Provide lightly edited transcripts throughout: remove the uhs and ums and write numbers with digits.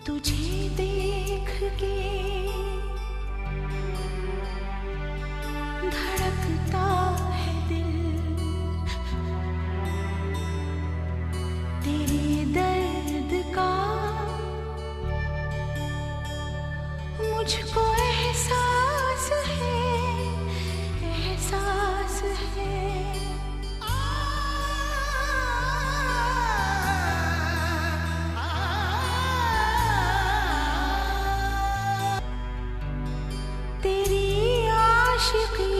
तुझे देख के धड़कता है दिल, तेरे दर्द का मुझको एहसास है, एहसास है। तेरी आशिकी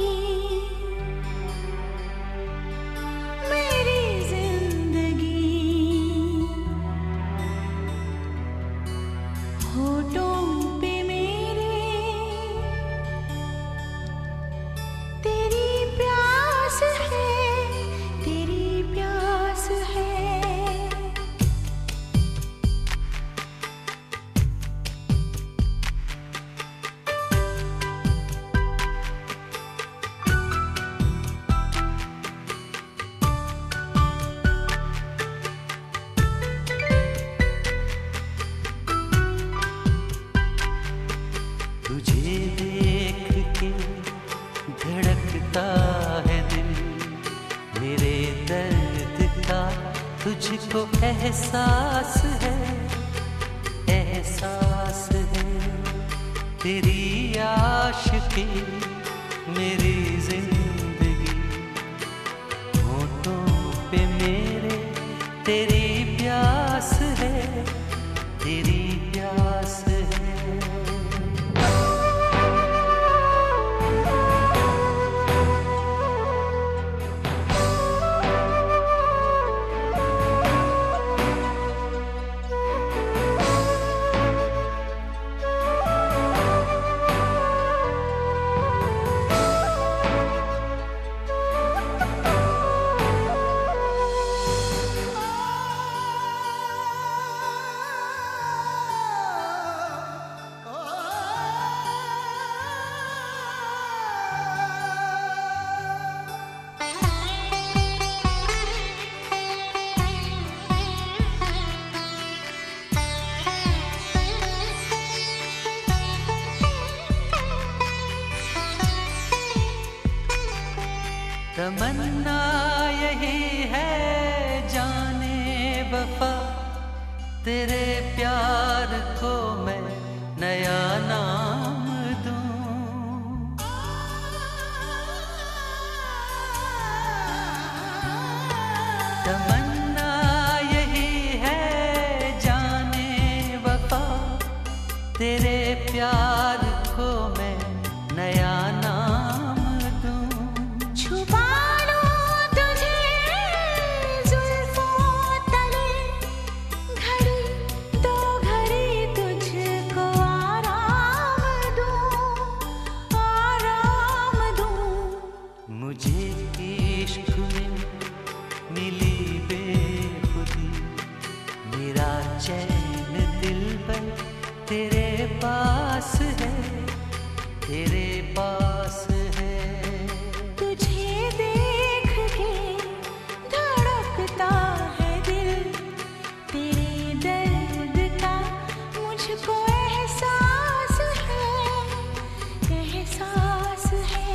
मेरी जिंदगी, होठों पे मेरे तेरी प्यास है, तेरी प्यास है। तुझे देख के धड़कता है दिल, मेरे दर्द का तुझको एहसास है, एहसास है। तेरी आशिकी मेरी जिंदगी, होठों पे मेरे तेरी प्यास है, तेरी प्यास है। तमन्ना यही है जाने वफा, तेरे प्यार को मैं नया नाम दूं। तमन्ना यही है जाने वफा, तेरे प्यार को मैं नया नाम दूं। छुपा लूं तुझे जुल्फों तले, घड़ी दो घड़ी तुझको आराम दूं, आराम दूं। मुझे इश्क में मिली बेखुदी, मेरा चैन दिल पर तेरे पास है, तेरे पास है। तुझे देख के धड़कता है दिल, तेरे दर्द का मुझको एहसास है, एहसास है।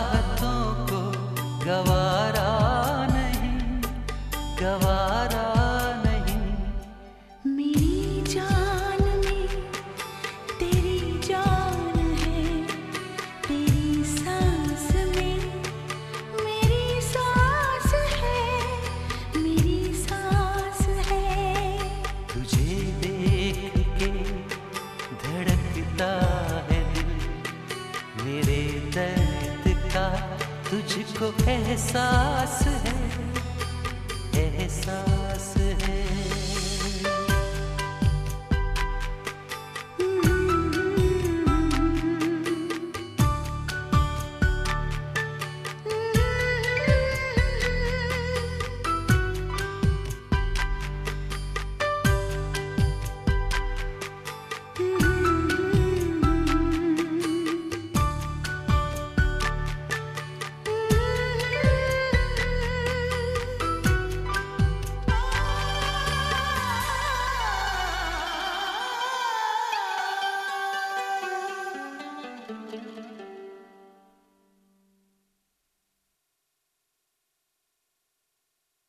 चाहतों को गवारा नहीं, गवारा नहीं। मेरी जान में तेरी जान है, तेरी सांस में मेरी सांस है, मेरी सांस है। तुझे देख के धड़कता है दिल, मेरे दर्द का तुझको एहसास है, एहसास है।